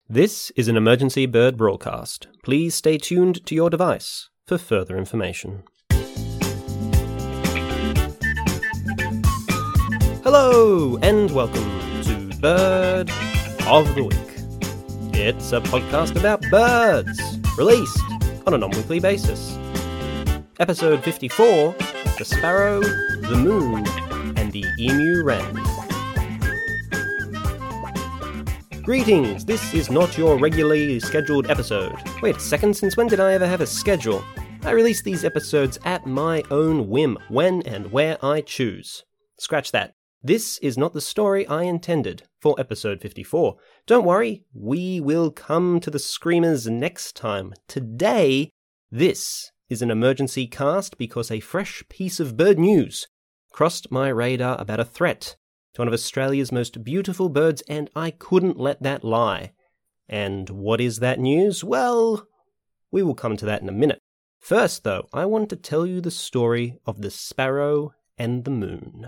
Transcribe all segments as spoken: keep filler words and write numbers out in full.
This is an emergency bird broadcast. Please stay tuned to your device for further information. Hello, and welcome to Bird of the Week. It's a podcast about birds, released on a non-weekly basis. Episode fifty-four, The Sparrow, the Moon, and the Emu Wren. Greetings, this is not your regularly scheduled episode. Wait a second, since when did I ever have a schedule? I release these episodes at my own whim, when and where I choose. Scratch that. This is not the story I intended for episode fifty-four. Don't worry, we will come to the screamers next time. Today, this is an emergency cast because a fresh piece of bird news crossed my radar about a threat to one of Australia's most beautiful birds, and I couldn't let that lie. And what is that news? Well, we will come to that in a minute. First, though, I want to tell you the story of the sparrow and the moon.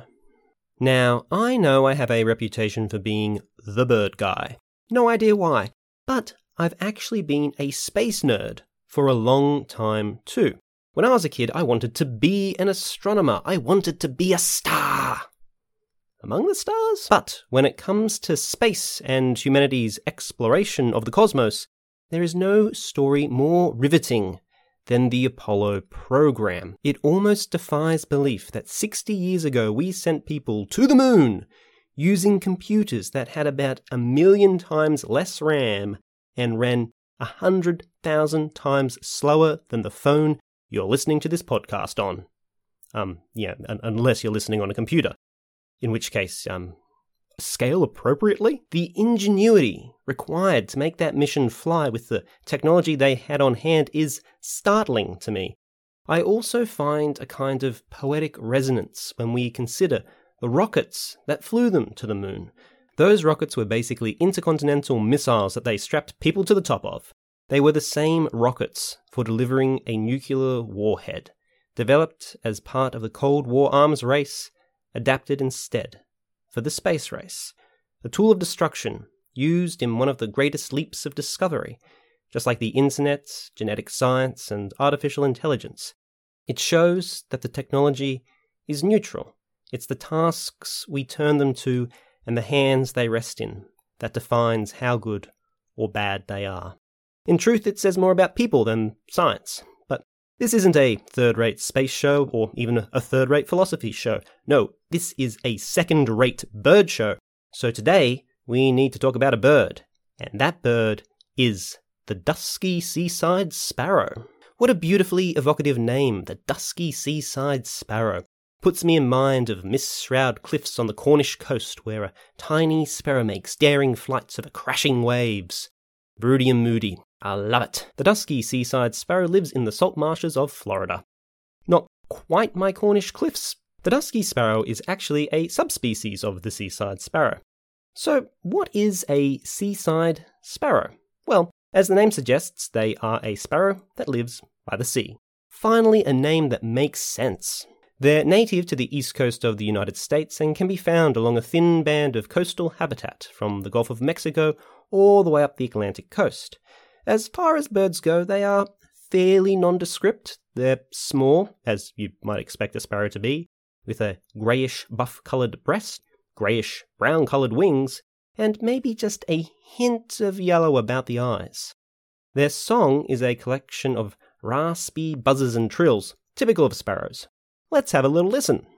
Now, I know I have a reputation for being the bird guy. No idea why, but I've actually been a space nerd for a long time too. When I was a kid, I wanted to be an astronomer. I wanted to be a star among the stars. But when it comes to space and humanity's exploration of the cosmos, there is no story more riveting than the Apollo program. It almost defies belief that sixty years ago we sent people to the moon using computers that had about a million times less RAM and ran a hundred thousand times slower than the phone you're listening to this podcast on. Um, yeah, un- unless you're listening on a computer. In which case, um, scale appropriately? The ingenuity required to make that mission fly with the technology they had on hand is startling to me. I also find a kind of poetic resonance when we consider the rockets that flew them to the moon. Those rockets were basically intercontinental missiles that they strapped people to the top of. They were the same rockets for delivering a nuclear warhead, developed as part of the Cold War arms race, adapted instead for the space race, a tool of destruction used in one of the greatest leaps of discovery, just like the internet, genetic science, and artificial intelligence. It shows that the technology is neutral. It's the tasks we turn them to and the hands they rest in that defines how good or bad they are. In truth, it says more about people than science. This isn't a third-rate space show or even a third-rate philosophy show. No, this is a second-rate bird show. So today, we need to talk about a bird. And that bird is the dusky seaside sparrow. What a beautifully evocative name, the dusky seaside sparrow. Puts me in mind of mist-shrouded cliffs on the Cornish coast where a tiny sparrow makes daring flights over crashing waves. Broody and moody. I love it. The dusky seaside sparrow lives in the salt marshes of Florida. Not quite my Cornish cliffs. The dusky sparrow is actually a subspecies of the seaside sparrow. So, what is a seaside sparrow? Well, as the name suggests, they are a sparrow that lives by the sea. Finally, a name that makes sense. They're native to the east coast of the United States and can be found along a thin band of coastal habitat from the Gulf of Mexico all the way up the Atlantic coast. As far as birds go, they are fairly nondescript. They're small, as you might expect a sparrow to be, with a greyish-buff-coloured breast, greyish-brown-coloured wings, and maybe just a hint of yellow about the eyes. Their song is a collection of raspy buzzes and trills, typical of sparrows. Let's have a little listen.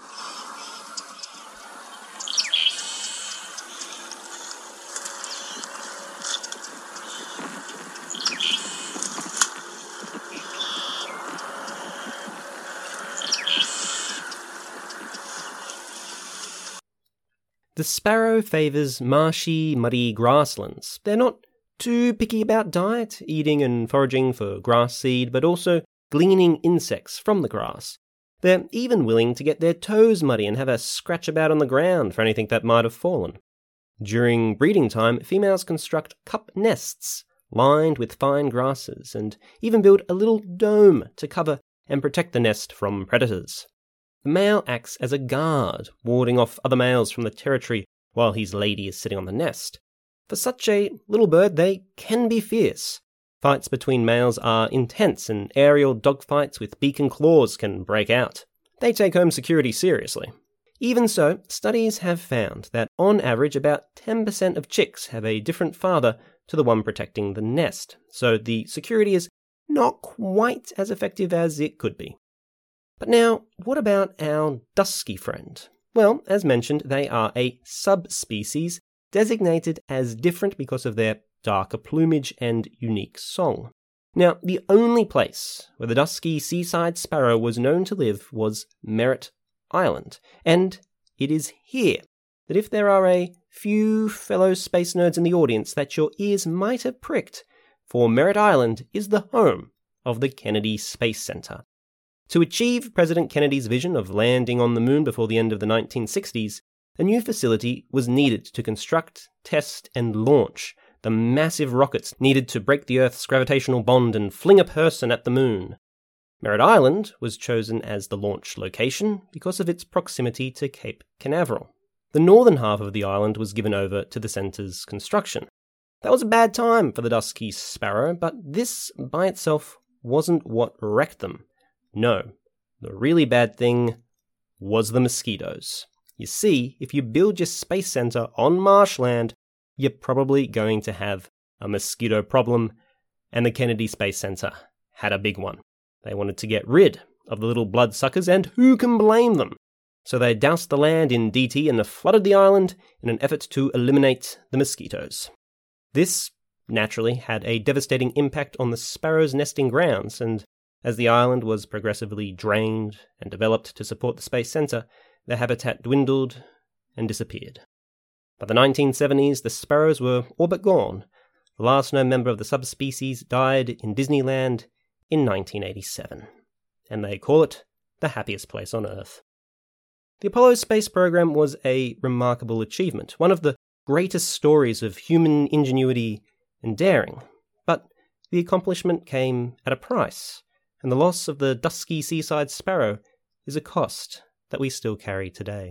The sparrow favours marshy, muddy grasslands. They're not too picky about diet, eating and foraging for grass seed, but also gleaning insects from the grass. They're even willing to get their toes muddy and have a scratch about on the ground for anything that might have fallen. During breeding time, females construct cup nests lined with fine grasses and even build a little dome to cover and protect the nest from predators. The male acts as a guard, warding off other males from the territory while his lady is sitting on the nest. For such a little bird, they can be fierce. Fights between males are intense, and aerial dogfights with beak and claws can break out. They take home security seriously. Even so, studies have found that on average about ten percent of chicks have a different father to the one protecting the nest, so the security is not quite as effective as it could be. But now, what about our dusky friend? Well, as mentioned, they are a subspecies designated as different because of their darker plumage and unique song. Now, the only place where the dusky seaside sparrow was known to live was Merritt Island, and it is here that if there are a few fellow space nerds in the audience that your ears might have pricked, for Merritt Island is the home of the Kennedy Space Center. To achieve President Kennedy's vision of landing on the moon before the end of the nineteen sixties, a new facility was needed to construct, test, and launch the massive rockets needed to break the Earth's gravitational bond and fling a person at the moon. Merritt Island was chosen as the launch location because of its proximity to Cape Canaveral. The northern half of the island was given over to the center's construction. That was a bad time for the dusky sparrow, but this by itself wasn't what wrecked them. No, the really bad thing was the mosquitoes. You see, if you build your space center on marshland, you're probably going to have a mosquito problem, and the Kennedy Space Center had a big one. They wanted to get rid of the little bloodsuckers, and who can blame them? So they doused the land in D T and flooded the island in an effort to eliminate the mosquitoes. This, naturally, had a devastating impact on the sparrows' nesting grounds, and as the island was progressively drained and developed to support the Space Center, their habitat dwindled and disappeared. By the nineteen seventies, the sparrows were all but gone. The last known member of the subspecies died in Disneyland in nineteen eighty-seven, and they call it the happiest place on Earth. The Apollo space program was a remarkable achievement, one of the greatest stories of human ingenuity and daring, but the accomplishment came at a price, and the loss of the dusky seaside sparrow is a cost that we still carry today.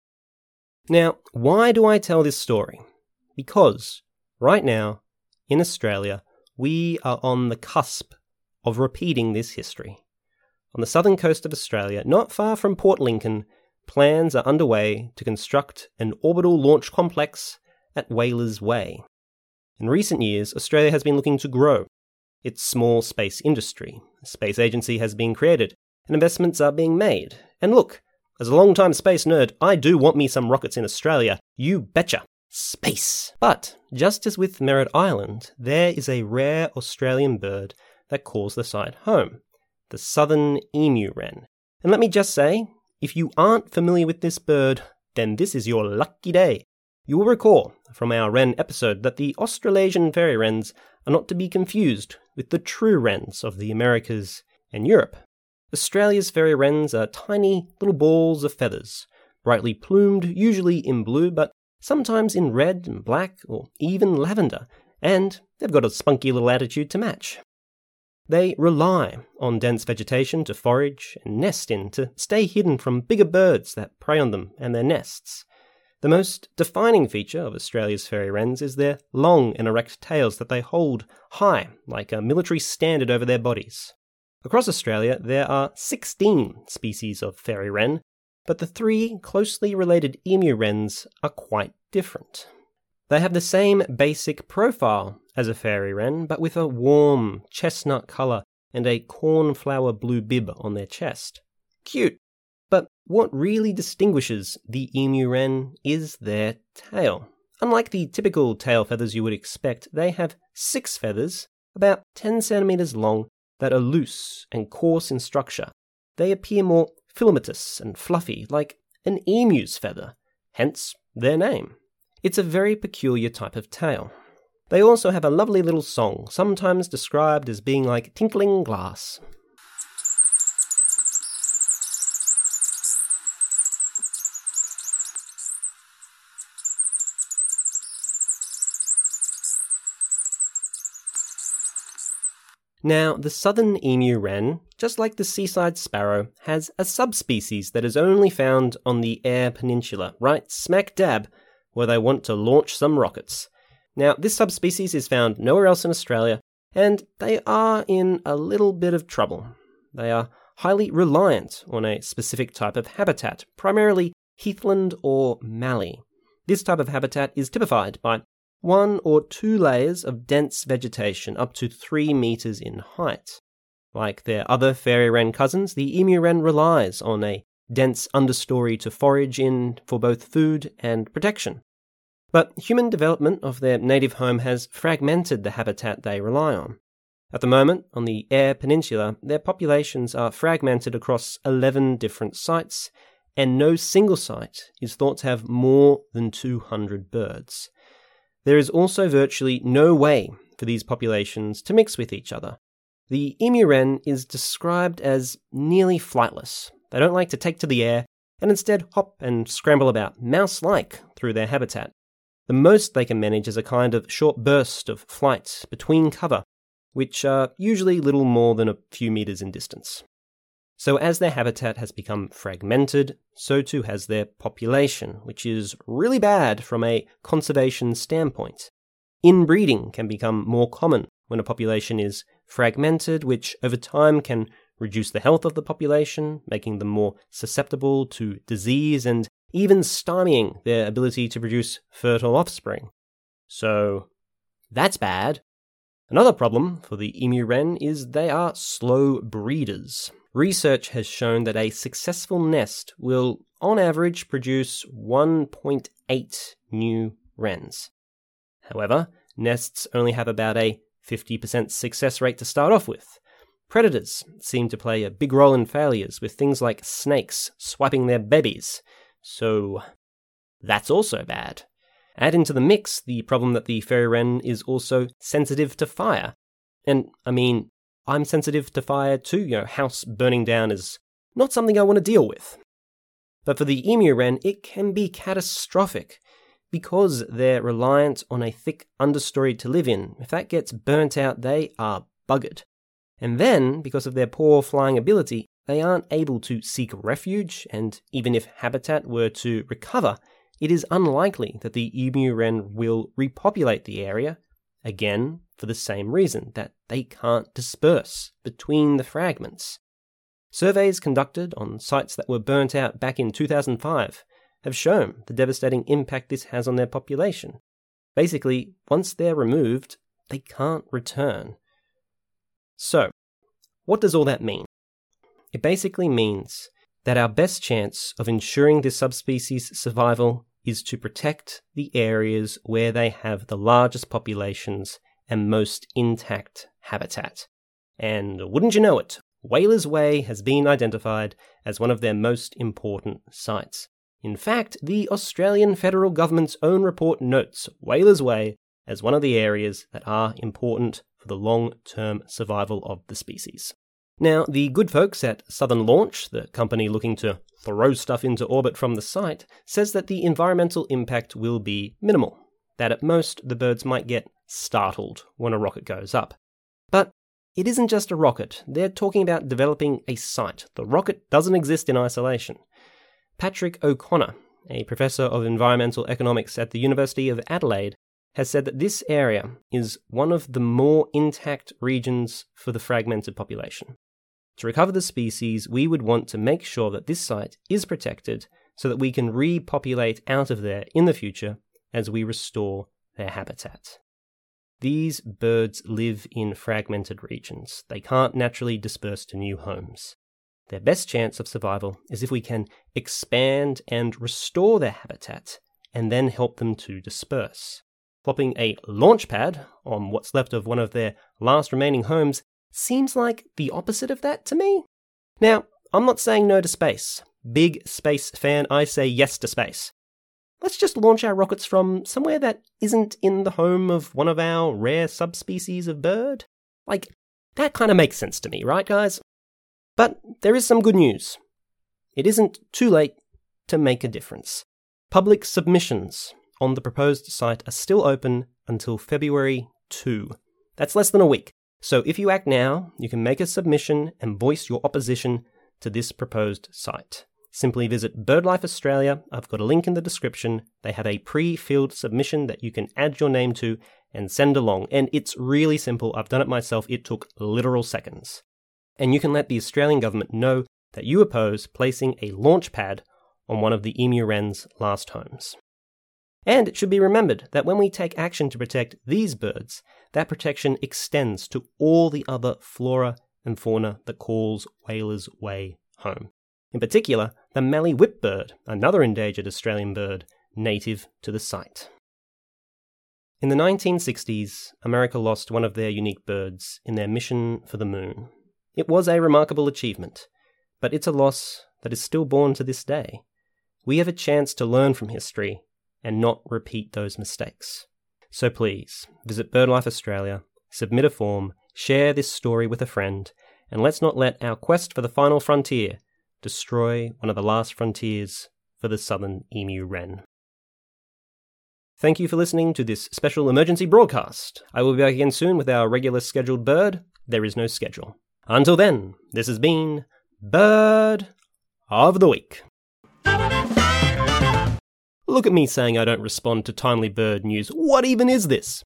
Now, why do I tell this story? Because right now, in Australia, we are on the cusp of repeating this history. On the southern coast of Australia, not far from Port Lincoln, plans are underway to construct an orbital launch complex at Whalers Way. In recent years, Australia has been looking to grow its small space industry. A space agency has been created, and investments are being made. And look, as a long-time space nerd, I do want me some rockets in Australia. You betcha. Space. But, just as with Merritt Island, there is a rare Australian bird that calls the site home, the southern emu wren. And let me just say, if you aren't familiar with this bird, then this is your lucky day. You will recall from our wren episode that the Australasian fairy wrens are not to be confused with the true wrens of the Americas and Europe. Australia's fairy wrens are tiny little balls of feathers, brightly plumed, usually in blue, but sometimes in red and black or even lavender, and they've got a spunky little attitude to match. They rely on dense vegetation to forage and nest in to stay hidden from bigger birds that prey on them and their nests. The most defining feature of Australia's fairy wrens is their long and erect tails that they hold high like a military standard over their bodies. Across Australia, there are sixteen species of fairy wren, but the three closely related emu wrens are quite different. They have the same basic profile as a fairy wren, but with a warm chestnut colour and a cornflower blue bib on their chest. Cute! But what really distinguishes the emu wren is their tail. Unlike the typical tail feathers you would expect, they have six feathers, about ten centimetres long, that are loose and coarse in structure. They appear more filamentous and fluffy, like an emu's feather, hence their name. It's a very peculiar type of tail. They also have a lovely little song, sometimes described as being like tinkling glass. Now, the southern emu wren, just like the seaside sparrow, has a subspecies that is only found on the Eyre Peninsula, right smack dab where they want to launch some rockets. Now, this subspecies is found nowhere else in Australia, and they are in a little bit of trouble. They are highly reliant on a specific type of habitat, primarily heathland or mallee. This type of habitat is typified by one or two layers of dense vegetation up to three metres in height. Like their other fairy wren cousins, the emu wren relies on a dense understory to forage in for both food and protection. But human development of their native home has fragmented the habitat they rely on. At the moment, on the Eyre Peninsula, their populations are fragmented across eleven different sites, and no single site is thought to have more than two hundred birds. There is also virtually no way for these populations to mix with each other. The emu wren is described as nearly flightless. They don't like to take to the air, and instead hop and scramble about, mouse-like, through their habitat. The most they can manage is a kind of short burst of flight between cover, which are usually little more than a few metres in distance. So as their habitat has become fragmented, so too has their population, which is really bad from a conservation standpoint. Inbreeding can become more common when a population is fragmented, which over time can reduce the health of the population, making them more susceptible to disease and even stymieing their ability to produce fertile offspring. So that's bad. Another problem for the emu wren is they are slow breeders. Research has shown that a successful nest will, on average, produce one point eight new wrens. However, nests only have about a fifty percent success rate to start off with. Predators seem to play a big role in failures, with things like snakes swiping their babies. So that's also bad. Add into the mix the problem that the fairy wren is also sensitive to fire. And, I mean, I'm sensitive to fire too. You know, house burning down is not something I want to deal with. But for the emu wren, it can be catastrophic because they're reliant on a thick understory to live in. If that gets burnt out, they are buggered. And then, because of their poor flying ability, they aren't able to seek refuge, and even if habitat were to recover, it is unlikely that the emu wren will repopulate the area, again, for the same reason, that they can't disperse between the fragments. Surveys conducted on sites that were burnt out back in two thousand five have shown the devastating impact this has on their population. Basically, once they're removed, they can't return. So, what does all that mean? It basically means that our best chance of ensuring this subspecies' survival is to protect the areas where they have the largest populations and most intact habitat. And wouldn't you know it, Whalers Way has been identified as one of their most important sites. In fact, the Australian federal government's own report notes Whalers Way as one of the areas that are important for the long-term survival of the species. Now, the good folks at Southern Launch, the company looking to throw stuff into orbit from the site, says that the environmental impact will be minimal, that at most the birds might get startled when a rocket goes up. But it isn't just a rocket, they're talking about developing a site. The rocket doesn't exist in isolation. Patrick O'Connor, a professor of environmental economics at the University of Adelaide, has said that this area is one of the more intact regions for the fragmented population. To recover the species, we would want to make sure that this site is protected so that we can repopulate out of there in the future as we restore their habitat. These birds live in fragmented regions. They can't naturally disperse to new homes. Their best chance of survival is if we can expand and restore their habitat and then help them to disperse. Plopping a launch pad on what's left of one of their last remaining homes seems like the opposite of that to me. Now, I'm not saying no to space. Big space fan, I say yes to space. Let's just launch our rockets from somewhere that isn't in the home of one of our rare subspecies of bird. Like, that kind of makes sense to me, right, guys? But there is some good news. It isn't too late to make a difference. Public submissions on the proposed site are still open until February second. That's less than a week. So if you act now, you can make a submission and voice your opposition to this proposed site. simply visit BirdLife Australia. I've got a link in the description. They have a pre-filled submission that you can add your name to and send along. And it's really simple. I've done it myself. It took literal seconds. And you can let the Australian government know that you oppose placing a launch pad on one of the emu wren's last homes. And it should be remembered that when we take action to protect these birds, that protection extends to all the other flora and fauna that calls Whalers Way home. In particular, the Mallee whipbird, another endangered Australian bird native to the site. In the nineteen sixties, America lost one of their unique birds in their mission for the moon. It was a remarkable achievement, but it's a loss that is still borne to this day. We have a chance to learn from history and not repeat those mistakes. So please, visit BirdLife Australia, submit a form, share this story with a friend, and let's not let our quest for the final frontier destroy one of the last frontiers for the southern emu wren. Thank you for listening to this special emergency broadcast. I will be back again soon with our regular scheduled bird. There is no schedule. Until then, this has been Bird of the Week. Look at me saying I don't respond to timely bird news. What even is this?